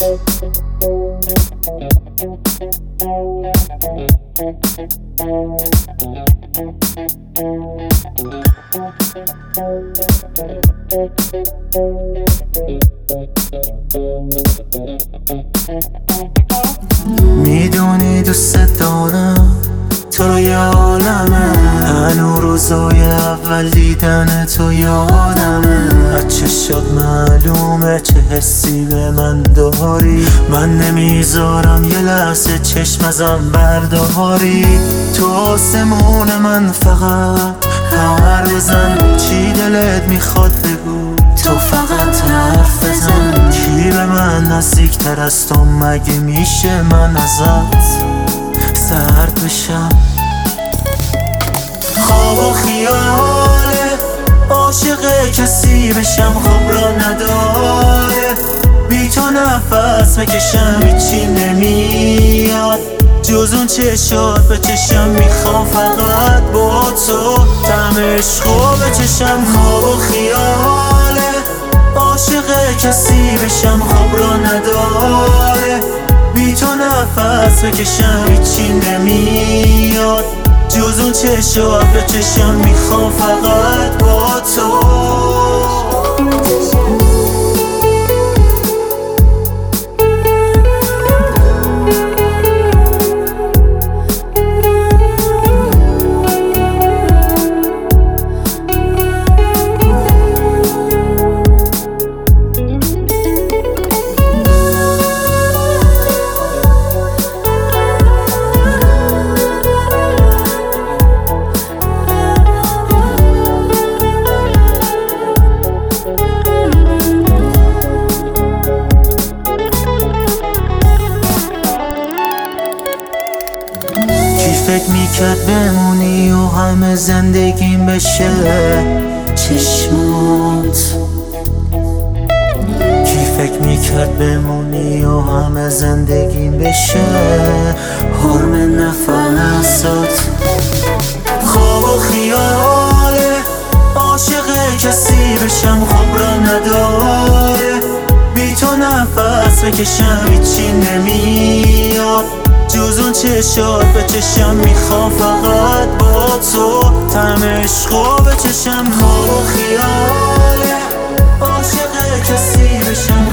میدونی دوست دارم تو رو یه عالمه، هنو روزای اول دیدن تو یادمه. از چشات معلومه چه حسی به من داری، من نمیذارم یه لحظه چشم ازم برداری. تو آسمون من فقط خبر بزن، چی دلت میخواد بگو تو فقط حرف بزن. کی به من نزدیکتر از تو مگه میشه من ازت سرد بشم؟ خواب و خیاله عاشق کسی بشم، خواب را نداره. بی تو نفس بکشم هیچی نمیاد جز اون چشات به چشم. میخوام فقط با تو طعم عشقو بچشم. خواب و خیاله عاشق کسی بشم، خواب را نداره. بی تو نفس بکشم هیچی نمیاد جز اون چشات به چشم. میخوام فقط با تو. فکر میکرد بمونی و همه زندگیم بشه چشمات. کی فکر میکرد بمونی و همه زندگیم بشه حرم نفسات. خواب و خیاله عاشق کسی بشم، خواب را نداره. بی تو نفس بکشم هیچی نمیاد جز اون چشات به چشم. میخوام فقط با تو طعم عشقو بچشم. خواب و خیاله عاشق کسی بشم،